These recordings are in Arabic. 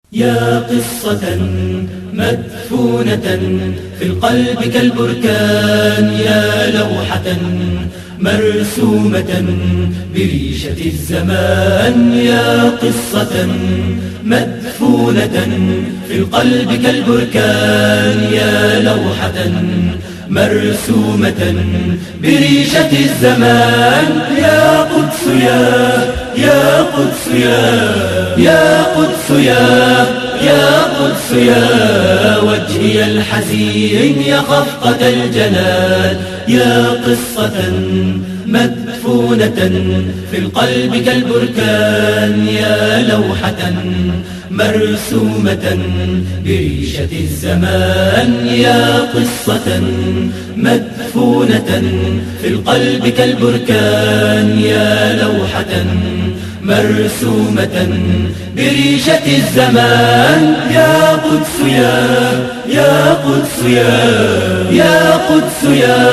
يا قصة مدفونة في القلب كالبركان، يا لوحة مرسومة بريشة الزمان. يا قصة مدفونة في القلب كالبركان، يا لوحة مرسومة بريشة الزمان. يا قدس يا قدس يا قدس يا قدس يا وجهي الحزين يا خفقة الجلال. يا قصة مدفونة في القلب كالبركان، يا لوحة مرسومة بريشة الزمان. يا قصة مدفونة في القلب كالبركان، يا لوحة مرسومة بريشة الزمان. يا قدس يا قدس يا قدس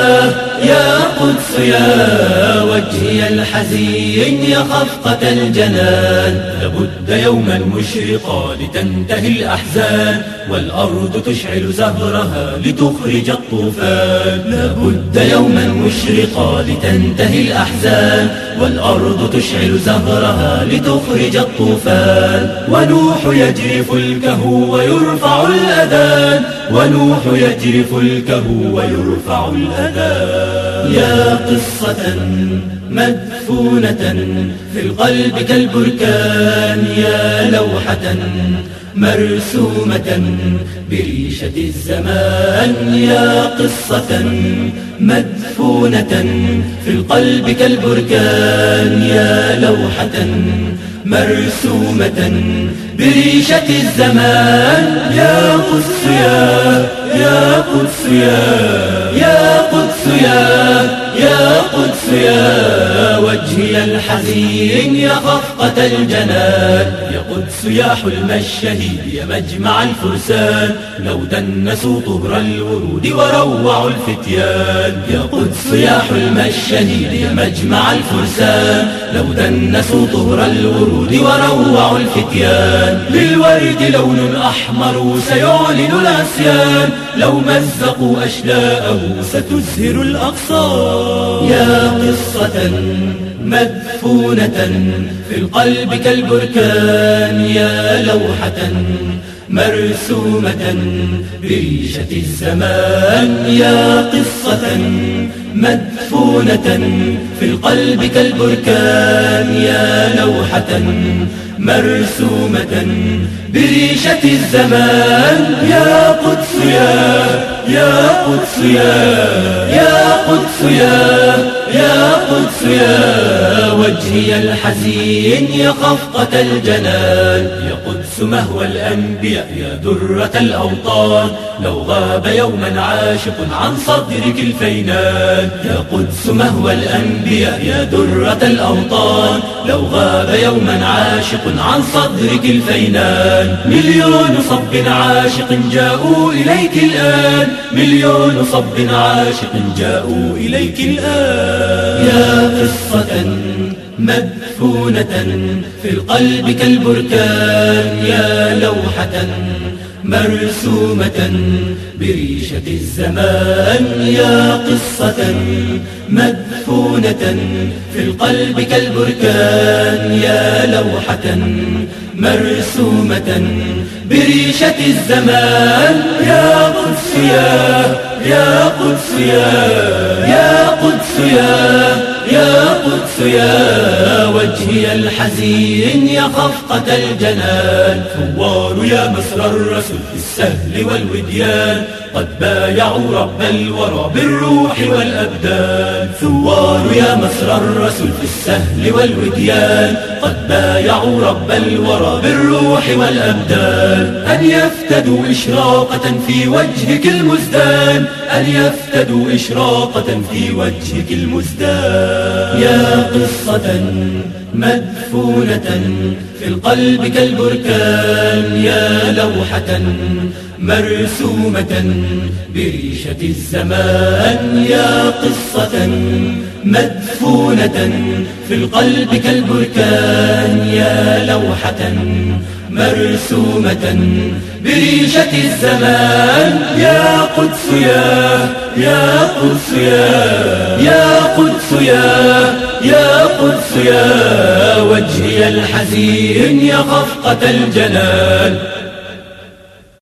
يا قدس يا وجهي الحزين يا خفقة الجنان. لابد يوما مشرقا لتنتهي الأحزان، والأرض تشعل زهرها لتخرج الطوفان. لابد يوما مشرقا لتنتهي الأحزان، والأرض تشعل زهرها لتخرج الطوفان. ونوح يجري فلكه ويرفع الأذان، ونوح يجري فلكه ويرفع الأذان. يا قصة مدفونة في القلب كالبركان، يا لوحة مرسومة بريشة الزمان. يا قصة مدفونة في القلب كالبركان، يا لوحة مرسومة بريشة الزمان. يا قدس يا قدس يا قدس يا قدس يا وجهي الحزين يا خفقة الجنان. يا قدس يا حلم الشهيد يا مجمع الفرسان، لو دنسوا طهر الورود وروعوا الفتيان. يا قدس يا حلم الشهيد يا مجمع الفرسان، لو دنسوا طهر الورود وروعوا الفتيان. للورد لون أحمر سيعلن العصيان، لو مزقوا أشلاءه ستزهر الأغصان. يا قصة مدفونة في القلب كالبركان، يا لوحة مرسومة بريشة الزمان. يا قصة مدفونة في القلب كالبركان، يا لوحة مرسومة بريشة الزمان. يا قدس يا قدس يا قدس يا قدس يا وجهي الحزين يا خفقة الجنان. يا قدس مهوى الأنبياء يا درة الأوطان، لو غاب يوما عاشق عن صدرك الفينان. يا قدس مهوى الأنبياء يا درة الأوطان، لو غاب يوما عاشق عن صدرك الفينان. مليون صب عاشق جاءوا إليك الآن، مليون صب عاشق جاءوا إليك الآن. يا قصة مدفونة في القلب كالبركان، يا لوحة مرسومة بريشة الزمان. يا قصة مدفونة في القلب كالبركان، يا لوحة مرسومة بريشة الزمان. يا قدس يا قدس يا قدس يا قدس يا وجهي الحزين يا خفقة الجنان. ثوار يا مسر الرسل في السهل والوديان، قد بايعوا رب الورى بالروح والأبدان. ثوار يا مسر الرسل في السهل والوديان، قد بايعوا رب الورى بالروح والأبدان. أن يفتدوا إشراقة في وجهك المزدان، أن يفتدوا إشراقة في وجهك المزدان. يا قصة مدفونة في القلب كالبركان، يا لوحة مرسومة بريشة الزمان. يا قصة مدفونة في القلب كالبركان، يا لوحة مرسومة بريشة الزمان. يا قدس يا قدس يا قدس يا قدس يا وجهي الحزين يا خفقة الجلال.